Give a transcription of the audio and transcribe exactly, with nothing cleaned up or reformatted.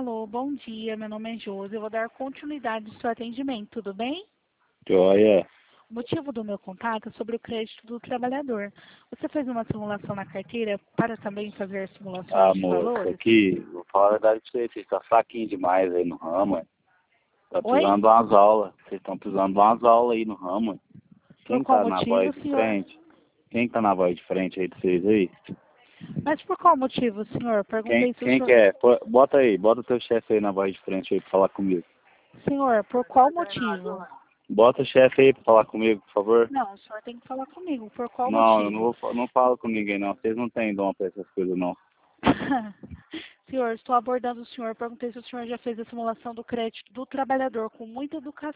Alô, bom dia, meu nome é Josi, eu vou dar continuidade ao seu atendimento, tudo bem? Joia. O motivo do meu contato é sobre o crédito do trabalhador. Você fez uma simulação na carteira para também fazer simulações Ah, de moço, valores? aqui, vou falar a verdade pra vocês, vocês estão fraquinhos demais aí no ramo, ué. Tá Oi? precisando de umas aulas, vocês estão precisando de umas aulas aí no ramo, ué. Por Quem qual tá na motivo, voz de senhor? frente? Quem tá na voz de frente aí de vocês aí? Mas por qual motivo, senhor? Quem, Perguntei se o quem que senhor... é? Pô, bota aí, bota o teu chefe aí na voz de frente aí pra falar comigo. Senhor, por qual motivo? Bota o chefe aí pra falar comigo, por favor. Não, o senhor tem que falar comigo. Por qual Não, eu não, motivo? vou, fa- não falo com ninguém não, vocês não têm dom pra essas coisas não. Senhor, estou abordando o senhor. Perguntei se o senhor já fez a simulação do crédito do trabalhador com muita educação.